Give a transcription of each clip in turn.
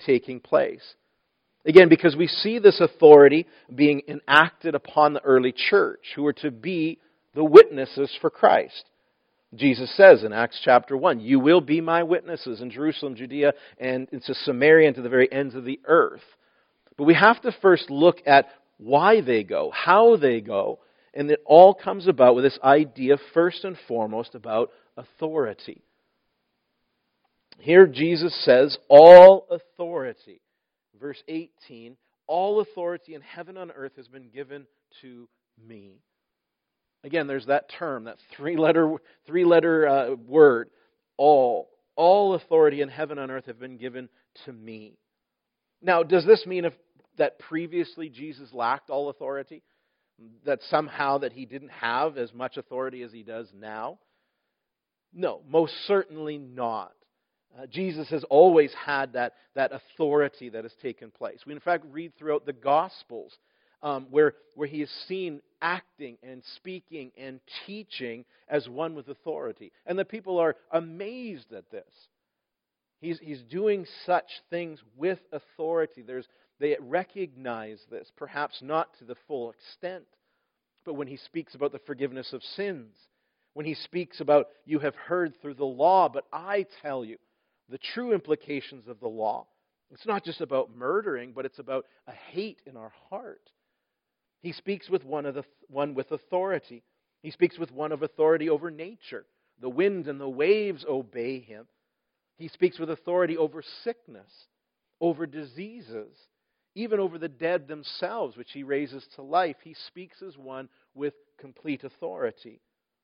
taking place. Again, because we see this authority being enacted upon the early church, who are to be the witnesses for Christ. Jesus says in Acts chapter 1, "You will be my witnesses in Jerusalem, Judea, and into Samaria, and to the very ends of the earth." But we have to first look at why they go, how they go, and it all comes about with this idea, first and foremost, about authority. Here Jesus says, "All authority." Verse 18, "All authority in heaven and on earth has been given to me." Again, there's that term, that three-letter word, all. All authority in heaven and earth have been given to me. Now, does this mean that previously Jesus lacked all authority? That somehow that he didn't have as much authority as he does now? No, most certainly not. Jesus has always had that authority that has taken place. We, in fact, read throughout the Gospels where he is seen acting and speaking and teaching as one with authority. And the people are amazed at this. He's doing such things with authority. They recognize this, perhaps not to the full extent, but when he speaks about the forgiveness of sins, when he speaks about, "You have heard through the law, but I tell you," the true implications of the law. It's not just about murdering, but it's about a hate in our heart. He speaks with one with authority. He speaks with one of authority over nature. The wind and the waves obey him. He speaks with authority over sickness, over diseases, even over the dead themselves, which he raises to life. He speaks as one with complete authority.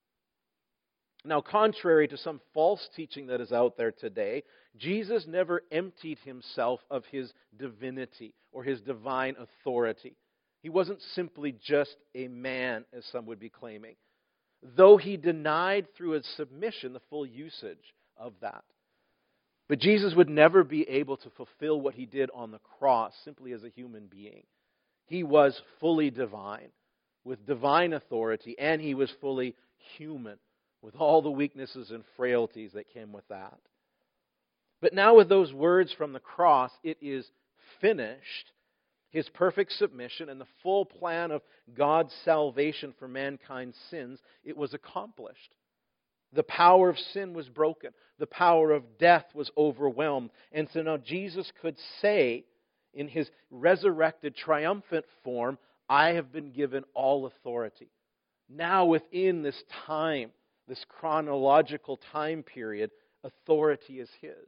Now, contrary to some false teaching that is out there today, Jesus never emptied himself of his divinity or his divine authority. He wasn't simply just a man, as some would be claiming, though he denied through his submission the full usage of that. But Jesus would never be able to fulfill what he did on the cross simply as a human being. He was fully divine, with divine authority, and he was fully human, with all the weaknesses and frailties that came with that. But now with those words from the cross, "It is finished," his perfect submission and the full plan of God's salvation for mankind's sins, it was accomplished. The power of sin was broken. The power of death was overwhelmed. And so now Jesus could say, in his resurrected, triumphant form, "I have been given all authority." Now within this time, this chronological time period, authority is his.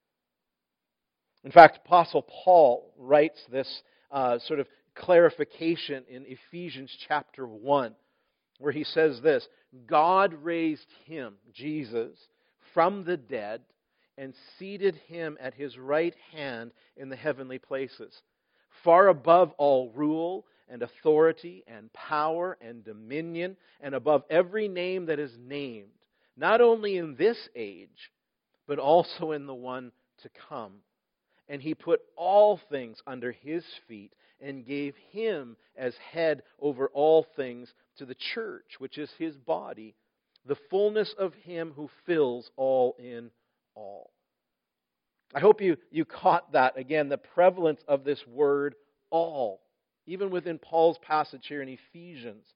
In fact, Apostle Paul writes this sort of clarification in Ephesians chapter 1, where he says this, "God raised him," Jesus, "from the dead and seated him at his right hand in the heavenly places, far above all rule and authority and power and dominion, and above every name that is named, not only in this age, but also in the one to come. And he put all things under his feet and gave him as head over all things to the church, which is his body, the fullness of him who fills all in all." I hope you caught that, again, the prevalence of this word all. Even within Paul's passage here in Ephesians.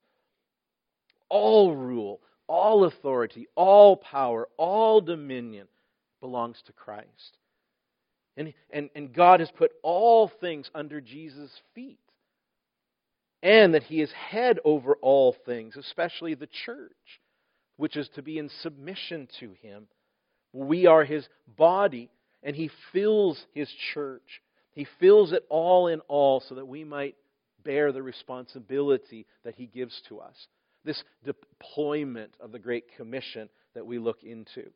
All rule, all authority, all power, all dominion belongs to Christ. And God has put all things under Jesus' feet. And that he is head over all things, especially the church, which is to be in submission to him. We are his body, and he fills his church. He fills it all in all so that we might bear the responsibility that he gives to us. This deployment of the Great Commission that we look into.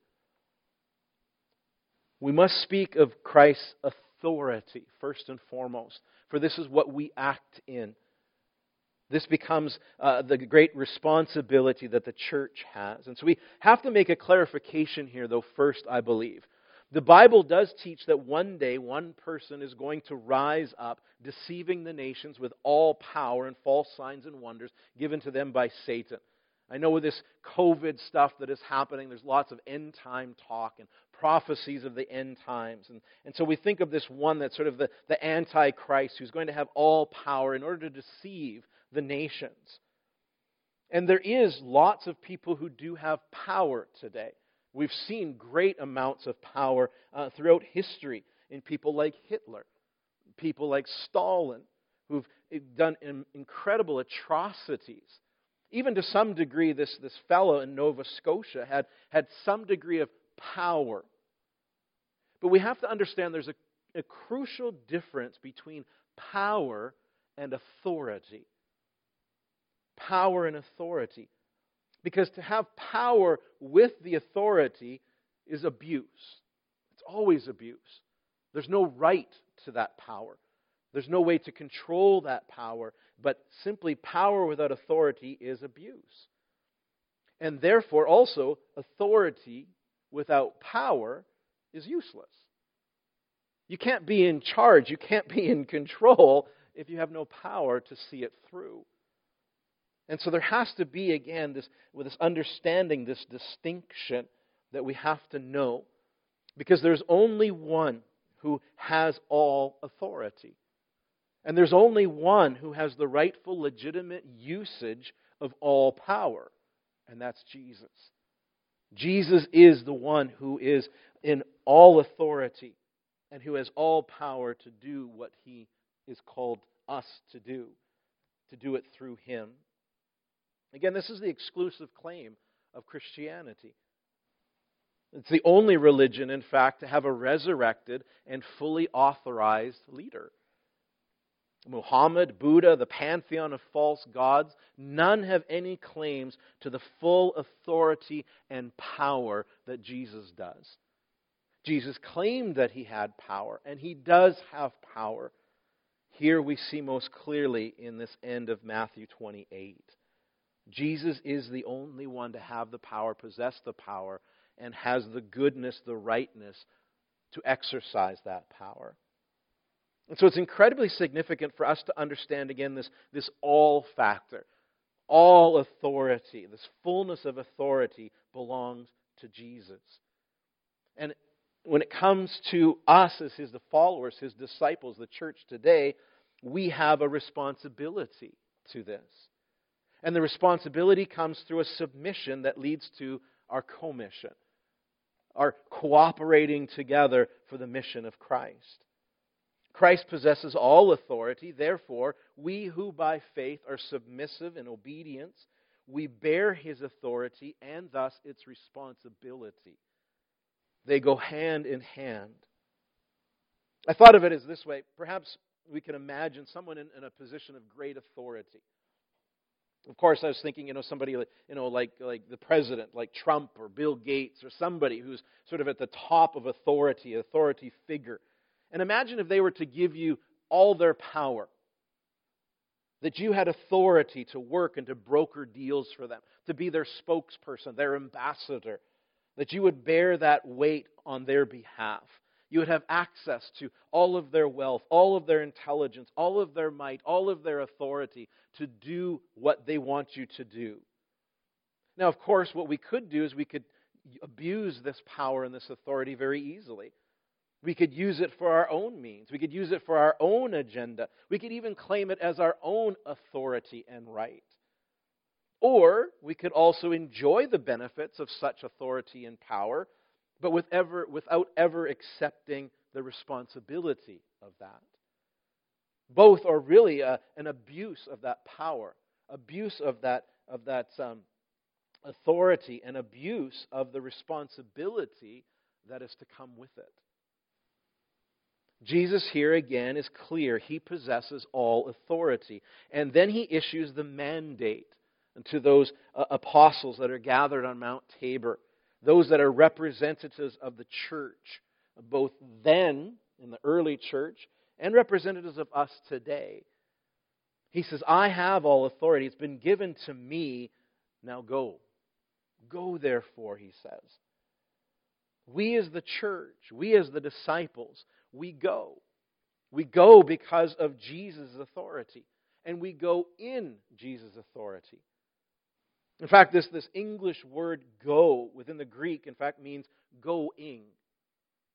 We must speak of Christ's authority first and foremost, for this is what we act in. This becomes the great responsibility that the church has. And so we have to make a clarification here, though, first, I believe. The Bible does teach that one day one person is going to rise up, deceiving the nations with all power and false signs and wonders given to them by Satan. I know with this COVID stuff that is happening, there's lots of end-time talk and prophecies of the end times. And so we think of this one that's sort of the Antichrist who's going to have all power in order to deceive the nations. And there is lots of people who do have power today. We've seen great amounts of power throughout history in people like Hitler, people like Stalin, who've done incredible atrocities. Even to some degree, this fellow in Nova Scotia had some degree of power. But we have to understand there's a crucial difference between power and authority. Power and authority. Because to have power with the authority is abuse. It's always abuse. There's no right to that power. There's no way to control that power, but simply power without authority is abuse. And therefore, also, authority without power is useless. You can't be in charge, you can't be in control if you have no power to see it through. And so there has to be, again, this understanding, this distinction that we have to know. Because there's only one who has all authority. And there's only one who has the rightful, legitimate usage of all power. And that's Jesus. Jesus is the one who is in all authority and who has all power to do what He is called us to do it through Him. Again, this is the exclusive claim of Christianity. It's the only religion, in fact, to have a resurrected and fully authorized leader. Muhammad, Buddha, the pantheon of false gods, none have any claims to the full authority and power that Jesus does. Jesus claimed that He had power, and He does have power. Here we see most clearly in this end of Matthew 28. Jesus is the only one to have the power, possess the power, and has the goodness, the rightness to exercise that power. And so it's incredibly significant for us to understand, again, this all factor. All authority, this fullness of authority belongs to Jesus. And when it comes to us as His followers, His disciples, the church today, we have a responsibility to this. And the responsibility comes through a submission that leads to our commission, our cooperating together for the mission of Christ. Christ possesses all authority. Therefore, we who by faith are submissive in obedience, we bear His authority and thus its responsibility. They go hand in hand. I thought of it as this way. Perhaps we can imagine someone in a position of great authority. Of course, I was thinking, somebody like the president, like Trump or Bill Gates, or somebody who's sort of at the top of authority figure. And imagine if they were to give you all their power, that you had authority to work and to broker deals for them, to be their spokesperson, their ambassador, that you would bear that weight on their behalf. You would have access to all of their wealth, all of their intelligence, all of their might, all of their authority to do what they want you to do. Now, of course, what we could do is we could abuse this power and this authority very easily. We could use it for our own means. We could use it for our own agenda. We could even claim it as our own authority and right. Or we could also enjoy the benefits of such authority and power, but without ever accepting the responsibility of that. Both are really an abuse of that power, abuse of that authority, and abuse of the responsibility that is to come with it. Jesus here again is clear. He possesses all authority. And then He issues the mandate to those apostles that are gathered on Mount Tabor, those that are representatives of the church, both then in the early church and representatives of us today. He says, I have all authority. It's been given to me. Now go. Go, therefore, He says. We as the church, we as the disciples, we go. We go because of Jesus' authority. And we go in Jesus' authority. In fact, this English word go within the Greek, in fact, means going.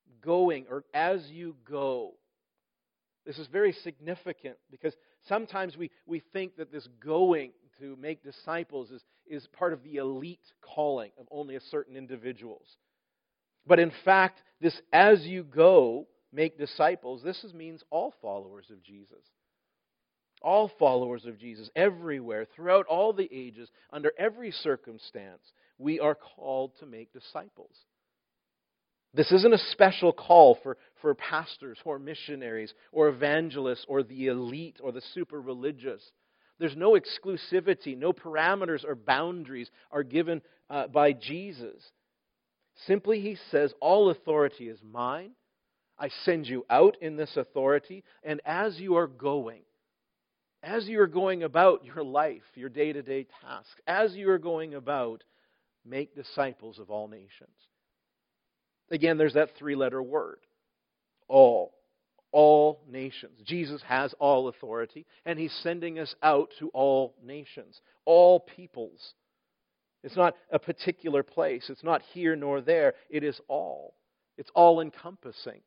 going, or as you go. This is very significant because sometimes we think that this going to make disciples is part of the elite calling of only a certain individuals. But in fact, this as you go, make disciples, means all followers of Jesus. All followers of Jesus, everywhere, throughout all the ages, under every circumstance, we are called to make disciples. This isn't a special call for pastors or missionaries or evangelists or the elite or the super religious. There's no exclusivity, no parameters or boundaries are given by Jesus. Simply he says, all authority is mine. I send you out in this authority, and as you are going about your life, your day-to-day tasks, as you are going about, make disciples of all nations. Again, there's that three-letter word, all nations. Jesus has all authority, and he's sending us out to all nations, all peoples. It's not a particular place. It's not here nor there. It is all. It's all-encompassing.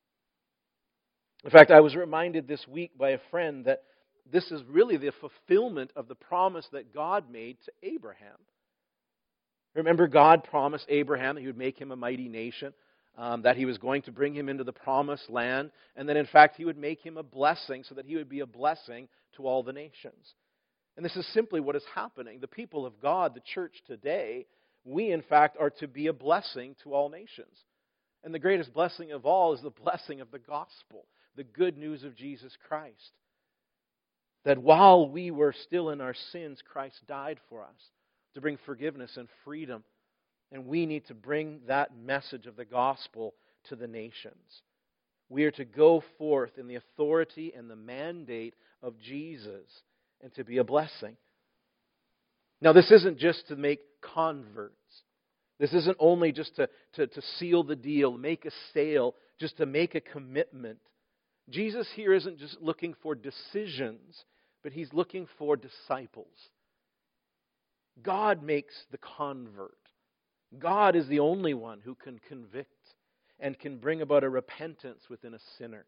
In fact, I was reminded this week by a friend that this is really the fulfillment of the promise that God made to Abraham. Remember, God promised Abraham that he would make him a mighty nation, that he was going to bring him into the promised land, and that in fact he would make him a blessing so that he would be a blessing to all the nations. And this is simply what is happening. The people of God, the church today, we in fact are to be a blessing to all nations. And the greatest blessing of all is the blessing of the gospel, the good news of Jesus Christ. That while we were still in our sins, Christ died for us to bring forgiveness and freedom. And we need to bring that message of the gospel to the nations. We are to go forth in the authority and the mandate of Jesus and to be a blessing. Now, this isn't just to make converts. This isn't only just to seal the deal, make a sale, just to make a commitment. Jesus here isn't just looking for decisions, but he's looking for disciples. God makes the convert. God is the only one who can convict and can bring about a repentance within a sinner.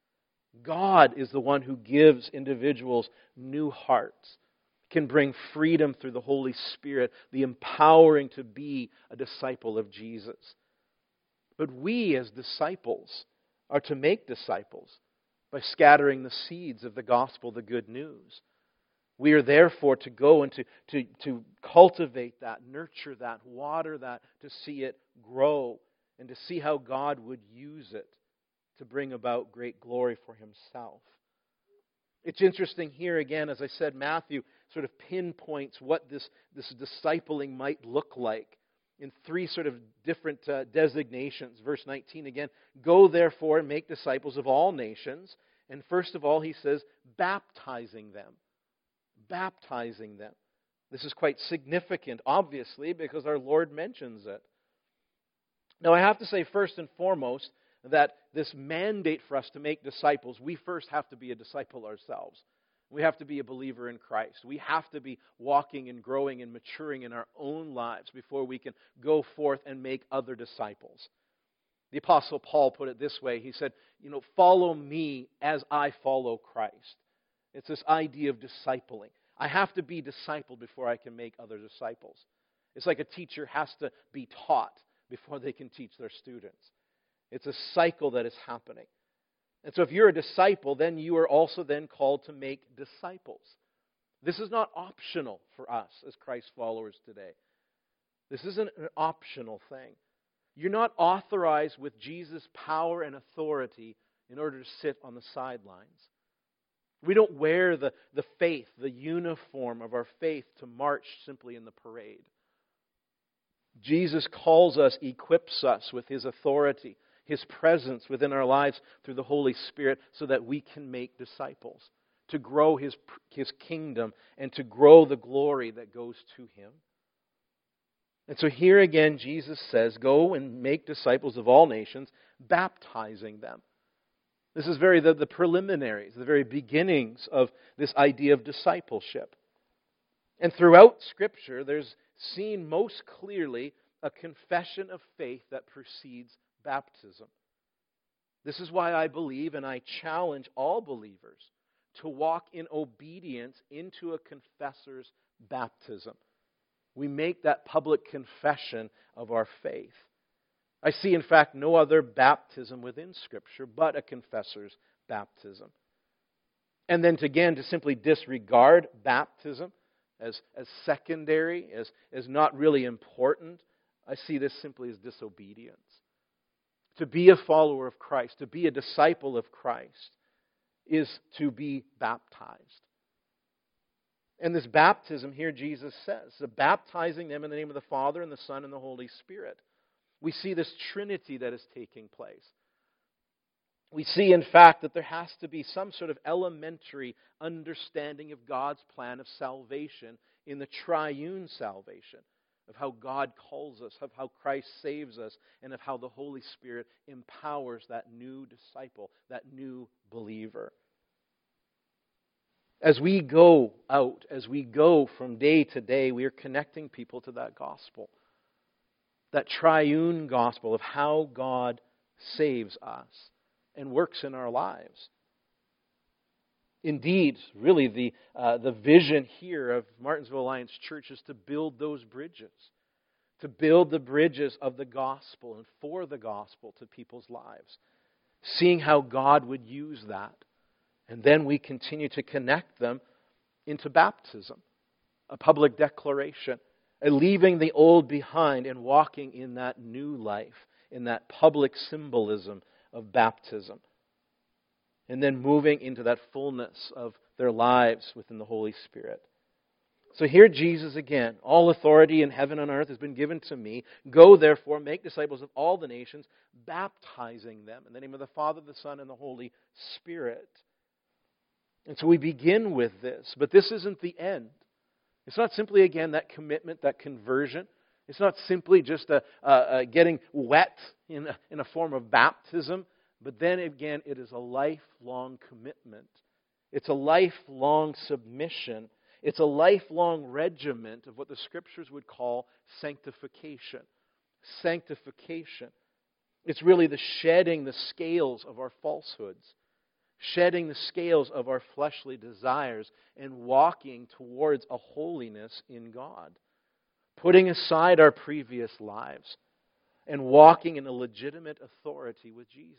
God is the one who gives individuals new hearts, can bring freedom through the Holy Spirit, the empowering to be a disciple of Jesus. But we as disciples are to make disciples by scattering the seeds of the gospel, the good news. We are therefore to go and to cultivate that, nurture that, water that, to see it grow and to see how God would use it to bring about great glory for himself. It's interesting here again, as I said, Matthew sort of pinpoints what this discipling might look like in three sort of different designations. Verse 19 again, go therefore and make disciples of all nations. And first of all, he says, baptizing them. Baptizing them. This is quite significant, obviously, because our Lord mentions it. Now, I have to say first and foremost that this mandate for us to make disciples, we first have to be a disciple ourselves. We have to be a believer in Christ. We have to be walking and growing and maturing in our own lives before we can go forth and make other disciples. The Apostle Paul put it this way. He said, follow me as I follow Christ. It's this idea of discipling. I have to be discipled before I can make other disciples. It's like a teacher has to be taught before they can teach their students. It's a cycle that is happening. And so if you're a disciple, then you are also then called to make disciples. This is not optional for us as Christ followers today. This isn't an optional thing. You're not authorized with Jesus' power and authority in order to sit on the sidelines. We don't wear the faith, the uniform of our faith to march simply in the parade. Jesus calls us, equips us with his authority, his presence within our lives through the Holy Spirit so that we can make disciples, to grow his kingdom and to grow the glory that goes to him. And so here again, Jesus says, go and make disciples of all nations, baptizing them. This is the preliminaries, the very beginnings of this idea of discipleship. And throughout Scripture, there's seen most clearly a confession of faith that precedes baptism. This is why I believe and I challenge all believers to walk in obedience into a confessor's baptism. We make that public confession of our faith. I see, in fact, no other baptism within Scripture but a confessor's baptism. And then to simply disregard baptism as secondary, as not really important, I see this simply as disobedience. To be a follower of Christ, to be a disciple of Christ, is to be baptized. And this baptism here, Jesus says, baptizing them in the name of the Father and the Son and the Holy Spirit. We see this Trinity that is taking place. We see, in fact, that there has to be some sort of elementary understanding of God's plan of salvation in the triune salvation, of how God calls us, of how Christ saves us, and of how the Holy Spirit empowers that new disciple, that new believer. As we go out, as we go from day to day, we are connecting people to that gospel, that triune gospel of how God saves us and works in our lives. Indeed, really, the vision here of Martinsville Alliance Church is to build those bridges, to build the bridges of the gospel and for the gospel to people's lives, seeing how God would use that. And then we continue to connect them into baptism, a public declaration, leaving the old behind and walking in that new life, in that public symbolism of baptism. And then moving into that fullness of their lives within the Holy Spirit. So here Jesus again, all authority in heaven and earth has been given to me. Go therefore, make disciples of all the nations, baptizing them in the name of the Father, the Son, and the Holy Spirit. And so we begin with this, but this isn't the end. It's not simply, again, that commitment, that conversion. It's not simply just a getting wet in a form of baptism, but then again, it is a lifelong commitment. It's a lifelong submission. It's a lifelong regiment of what the Scriptures would call sanctification. Sanctification. It's really the shedding the scales of our falsehoods, shedding the scales of our fleshly desires and walking towards a holiness in God. Putting aside our previous lives and walking in a legitimate authority with Jesus.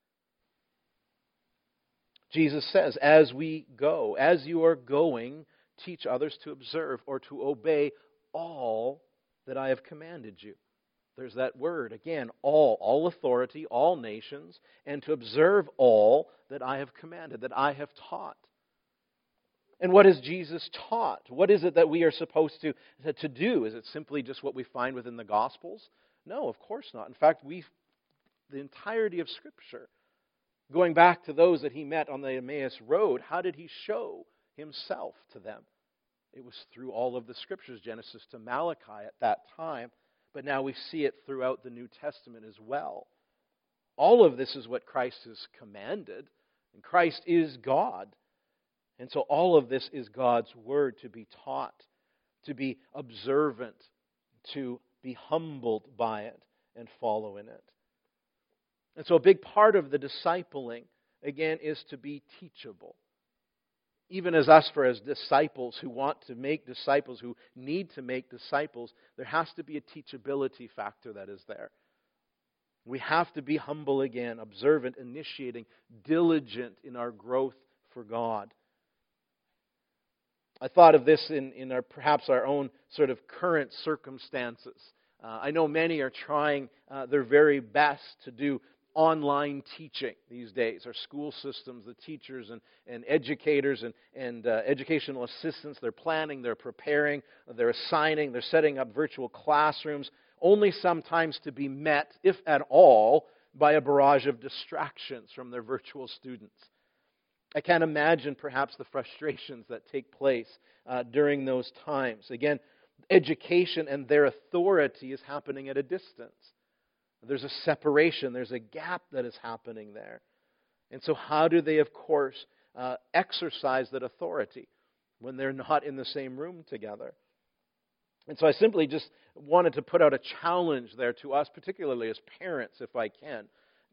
Jesus says, as we go, as you are going, teach others to observe or to obey all that I have commanded you. There's that word, again, all authority, all nations, and to observe all that I have commanded, that I have taught. And what has Jesus taught? What is it that we are supposed to do? Is it simply just what we find within the Gospels? No, of course not. In fact, the entirety of Scripture, going back to those that he met on the Emmaus Road, how did he show himself to them? It was through all of the Scriptures, Genesis to Malachi at that time. But now we see it throughout the New Testament as well. All of this is what Christ has commanded. And Christ is God. And so all of this is God's Word to be taught, to be observant, to be humbled by it and follow in it. And so a big part of the discipling, again, is to be teachable. Even as disciples who want to make disciples, who need to make disciples, there has to be a teachability factor that is there. We have to be humble again, observant, initiating, diligent in our growth for God. I thought of this in perhaps our own sort of current circumstances. I know many are trying their very best to do online teaching these days. Our school systems, the teachers and educators and educational assistants, they're planning, they're preparing, they're assigning, they're setting up virtual classrooms, only sometimes to be met, if at all, by a barrage of distractions from their virtual students. I can't imagine perhaps the frustrations that take place during those times. Again, education and their authority is happening at a distance. There's a separation, there's a gap that is happening there. And so how do they, of course, exercise that authority when they're not in the same room together? And so I simply just wanted to put out a challenge there to us, particularly as parents, if I can,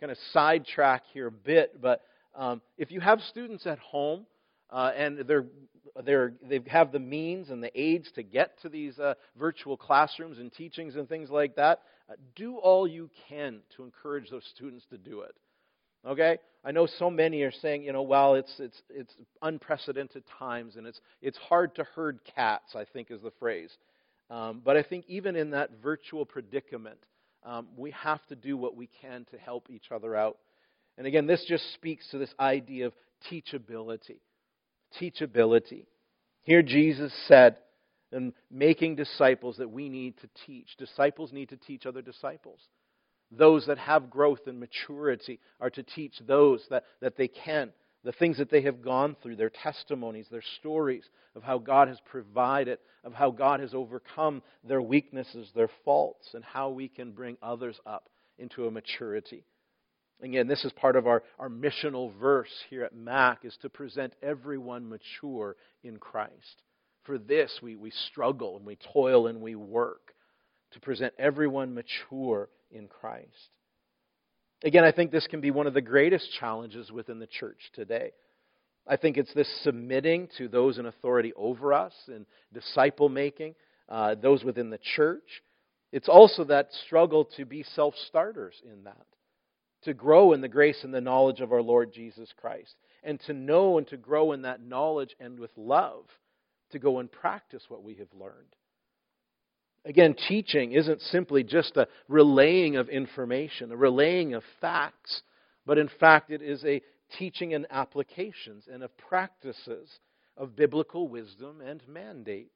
kind of sidetrack here a bit, but if you have students at home and they have the means and the aids to get to these virtual classrooms and teachings and things like that, do all you can to encourage those students to do it. Okay? I know so many are saying, well, it's unprecedented times and it's hard to herd cats, I think is the phrase. But I think even in that virtual predicament, we have to do what we can to help each other out. And again, this just speaks to this idea of teachability. Teachability. Here Jesus said, in making disciples, that we need to teach. Disciples need to teach other disciples. Those that have growth and maturity are to teach those that they can. The things that they have gone through, their testimonies, their stories of how God has provided, of how God has overcome their weaknesses, their faults, and how we can bring others up into a maturity. Again, this is part of our missional verse here at MAC, is to present everyone mature in Christ. For this, we struggle and we toil and we work to present everyone mature in Christ. Again, I think this can be one of the greatest challenges within the church today. I think it's this submitting to those in authority over us and disciple making, those within the church. It's also that struggle to be self-starters in that, to grow in the grace and the knowledge of our Lord Jesus Christ, and to know and to grow in that knowledge and with love to go and practice what we have learned. Again, teaching isn't simply just a relaying of information, a relaying of facts, but in fact it is a teaching and applications and of practices of biblical wisdom and mandates.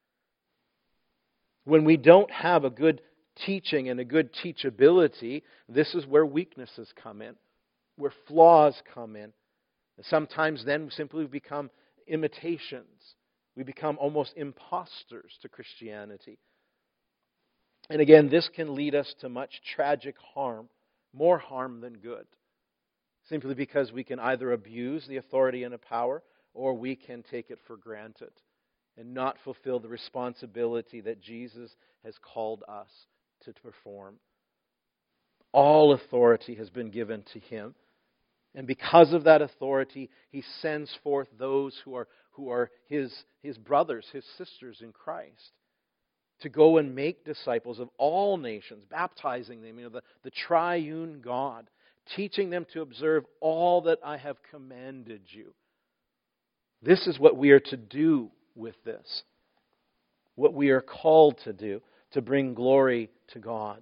When we don't have a good teaching and a good teachability, this is where weaknesses come in, where flaws come in. Sometimes then we simply become imitations. We become almost imposters to Christianity. And again, this can lead us to much tragic harm, more harm than good, simply because we can either abuse the authority and the power, or we can take it for granted and not fulfill the responsibility that Jesus has called us to perform. All authority has been given to Him. And because of that authority, He sends forth those who are His brothers, His sisters in Christ, to go and make disciples of all nations, baptizing them, the triune God, teaching them to observe all that I have commanded you. This is what we are to do with this, what we are called to do, to bring glory to God.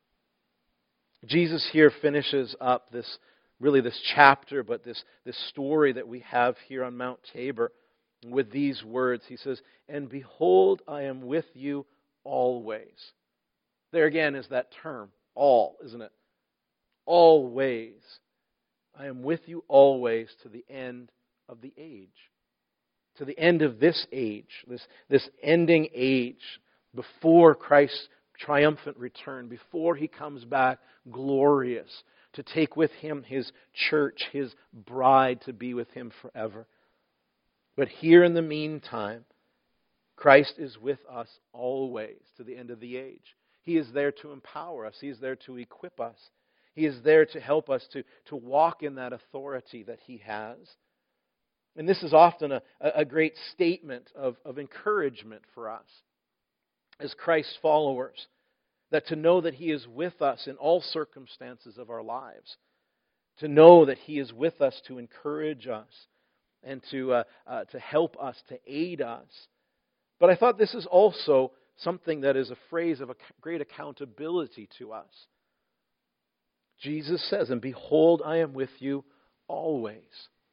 Jesus here finishes up this chapter, but this story that we have here on Mount Tabor with these words. He says, "And behold, I am with you always." There again is that term, all, isn't it? Always. I am with you always to the end of the age. To the end of this age, this ending age, before Christ's triumphant return, before He comes back glorious to take with Him His church, His bride, to be with Him forever. But here in the meantime, Christ is with us always to the end of the age. He is there to empower us. He is there to equip us. He is there to help us to walk in that authority that He has. And this is often a great statement of encouragement for us as Christ's followers, that to know that He is with us in all circumstances of our lives, to know that He is with us to encourage us and to help us, to aid us. But I thought this is also something that is a phrase of a great accountability to us. Jesus says, "And behold, I am with you always."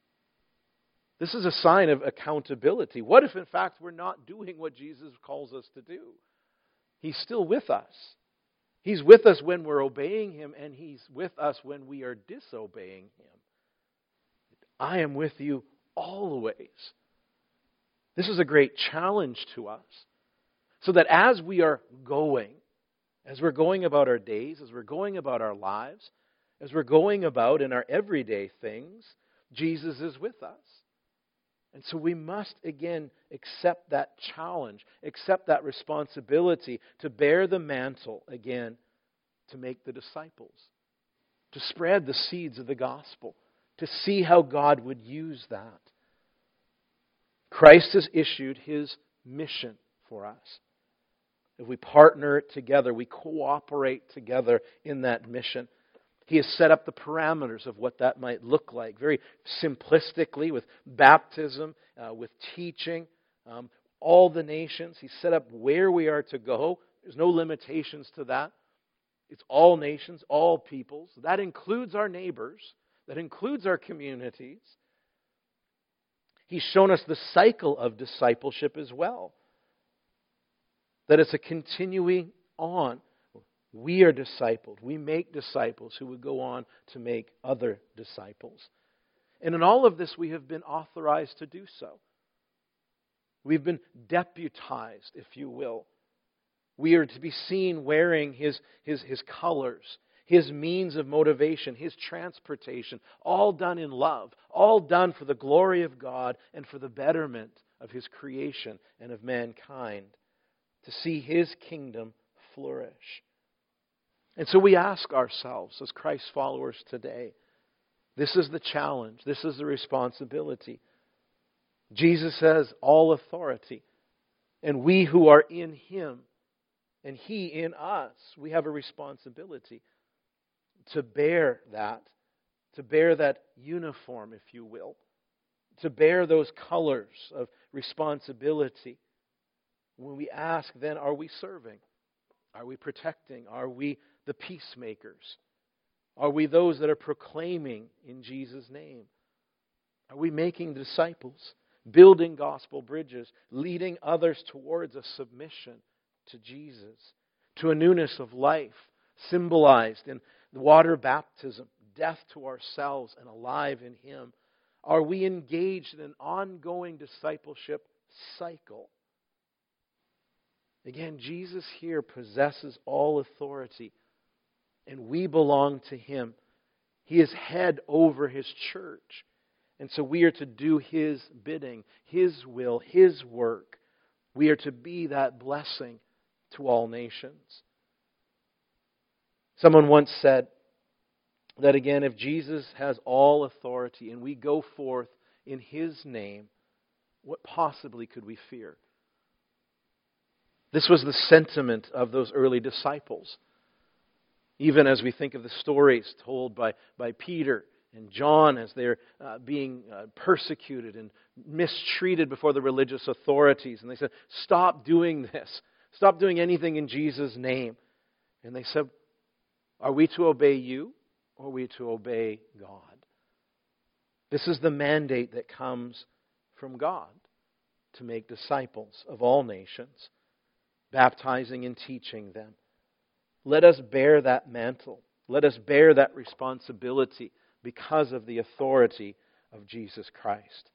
This is a sign of accountability. What if, in fact, we're not doing what Jesus calls us to do? He's still with us. He's with us when we're obeying Him, and He's with us when we are disobeying Him. I am with you always. This is a great challenge to us. So that as we are going, as we're going about our days, as we're going about our lives, as we're going about in our everyday things, Jesus is with us. And so we must, again, accept that challenge, accept that responsibility to bear the mantle, again, to make the disciples. to spread the seeds of the gospel, to see how God would use that. Christ has issued His mission for us. If we partner together, we cooperate together in that mission. He has set up the parameters of what that might look like, very simplistically, with baptism, with teaching, all the nations. He set up where we are to go. There's no limitations to that. It's all nations, all peoples. That includes our neighbors. That includes our communities. He's shown us the cycle of discipleship as well. That it's a continuing on. We are discipled. We make disciples who would go on to make other disciples. And in all of this, we have been authorized to do so. We've been deputized, if you will. We are to be seen wearing His colors, His means of motivation, His transportation, all done in love, all done for the glory of God and for the betterment of His creation and of mankind, to see His kingdom flourish. And so we ask ourselves as Christ's followers today, this is the challenge, this is the responsibility. Jesus says, all authority. And we who are in Him, and He in us, we have a responsibility to bear that uniform, if you will, to bear those colors of responsibility. When we ask, then, are we serving? Are we protecting? Are we the peacemakers? Are we those that are proclaiming in Jesus' name? Are we making disciples, building gospel bridges, leading others towards a submission to Jesus, to a newness of life, symbolized in the water baptism, death to ourselves and alive in Him? Are we engaged in an ongoing discipleship cycle? Again, Jesus here possesses all authority, and we belong to Him. He is head over His church, and so we are to do His bidding, His will, His work. We are to be that blessing to all nations. Someone once said that, again, if Jesus has all authority and we go forth in His name, what possibly could we fear? This was the sentiment of those early disciples. Even as we think of the stories told by Peter and John as they're being persecuted and mistreated before the religious authorities. And they said, stop doing this. Stop doing anything in Jesus' name. And they said, are we to obey you or are we to obey God? This is the mandate that comes from God to make disciples of all nations, baptizing and teaching them. Let us bear that mantle. Let us bear that responsibility because of the authority of Jesus Christ.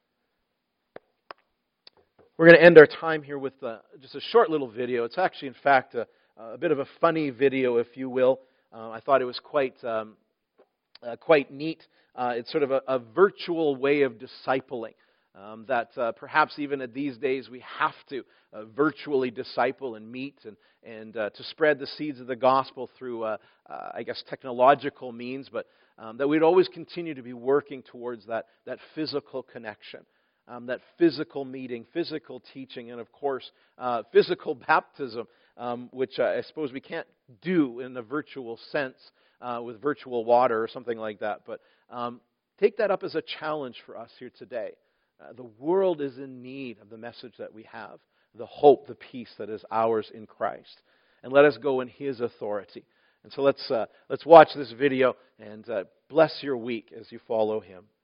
We're going to end our time here with just a short little video. It's actually, in fact, a bit of a funny video, if you will. I thought it was quite neat. It's sort of a virtual way of discipling. That perhaps even at these days we have to virtually disciple and meet and to spread the seeds of the gospel through, technological means, but that we'd always continue to be working towards that physical connection, that physical meeting, physical teaching, and of course, physical baptism, which I suppose we can't do in a virtual sense with virtual water or something like that. But take that up as a challenge for us here today. The world is in need of the message that we have, the hope, the peace that is ours in Christ. And let us go in His authority. And so let's watch this video and bless your week as you follow Him.